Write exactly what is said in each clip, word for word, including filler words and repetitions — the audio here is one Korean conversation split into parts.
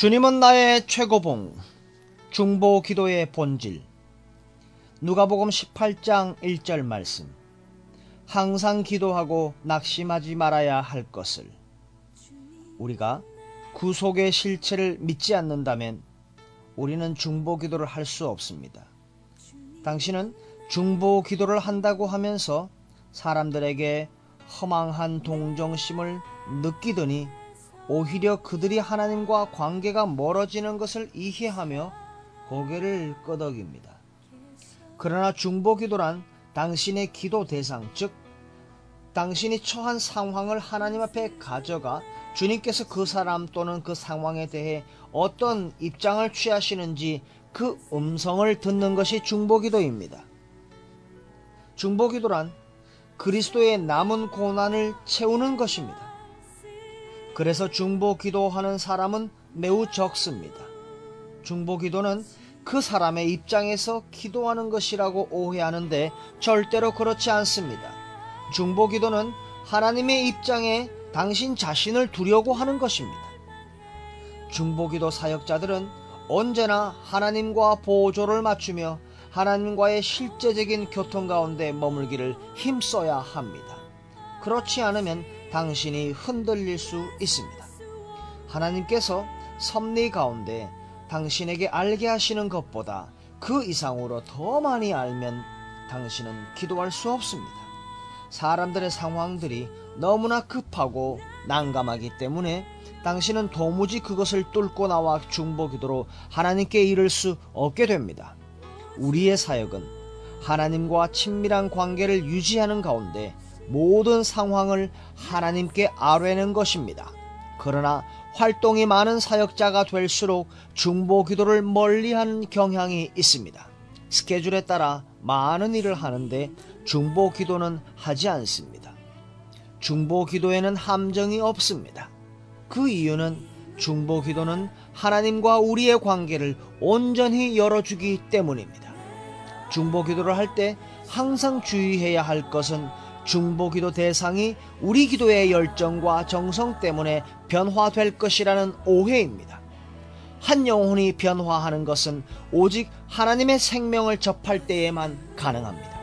주님은 나의 최고봉, 중보 기도의 본질. 누가복음 십팔 장 일 절 말씀. 항상 기도하고 낙심하지 말아야 할 것을. 우리가 구속의 실체를 믿지 않는다면 우리는 중보 기도를 할 수 없습니다. 당신은 중보 기도를 한다고 하면서 사람들에게 허망한 동정심을 느끼더니 오히려 그들이 하나님과 관계가 멀어지는 것을 이해하며 고개를 끄덕입니다. 그러나 중보 기도란 당신의 기도 대상, 즉 당신이 처한 상황을 하나님 앞에 가져가 주님께서 그 사람 또는 그 상황에 대해 어떤 입장을 취하시는지 그 음성을 듣는 것이 중보 기도입니다. 중보 기도란 그리스도의 남은 고난을 채우는 것입니다. 그래서 중보 기도하는 사람은 매우 적습니다. 중보 기도는 그 사람의 입장에서 기도하는 것이라고 오해하는데 절대로 그렇지 않습니다. 중보 기도는 하나님의 입장에 당신 자신을 두려고 하는 것입니다. 중보 기도 사역자들은 언제나 하나님과 보조를 맞추며 하나님과의 실제적인 교통 가운데 머물기를 힘써야 합니다. 그렇지 않으면 당신이 흔들릴 수 있습니다. 하나님께서 섭리 가운데 당신에게 알게 하시는 것보다 그 이상으로 더 많이 알면 당신은 기도할 수 없습니다. 사람들의 상황들이 너무나 급하고 난감하기 때문에 당신은 도무지 그것을 뚫고 나와 중보 기도로 하나님께 이를 수 없게 됩니다. 우리의 사역은 하나님과 친밀한 관계를 유지하는 가운데 모든 상황을 하나님께 아뢰는 것입니다. 그러나 활동이 많은 사역자가 될수록 중보 기도를 멀리하는 경향이 있습니다. 스케줄에 따라 많은 일을 하는데 중보 기도는 하지 않습니다. 중보 기도에는 함정이 없습니다. 그 이유는 중보 기도는 하나님과 우리의 관계를 온전히 열어주기 때문입니다. 중보 기도를 할 때 항상 주의해야 할 것은 중보 기도 대상이 우리 기도의 열정과 정성 때문에 변화될 것이라는 오해입니다. 한 영혼이 변화하는 것은 오직 하나님의 생명을 접할 때에만 가능합니다.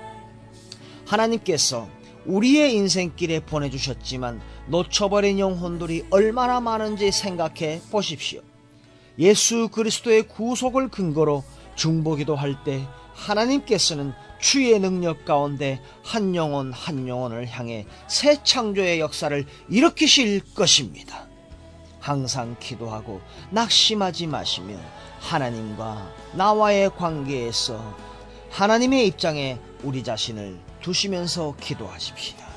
하나님께서 우리의 인생길에 보내주셨지만 놓쳐버린 영혼들이 얼마나 많은지 생각해 보십시오. 예수 그리스도의 구속을 근거로 중보기도 할 때 하나님께서는 주의 능력 가운데 한 영혼 한 영혼을 향해 새 창조의 역사를 일으키실 것입니다. 항상 기도하고 낙심하지 마시며 하나님과 나와의 관계에서 하나님의 입장에 우리 자신을 두시면서 기도하십시다.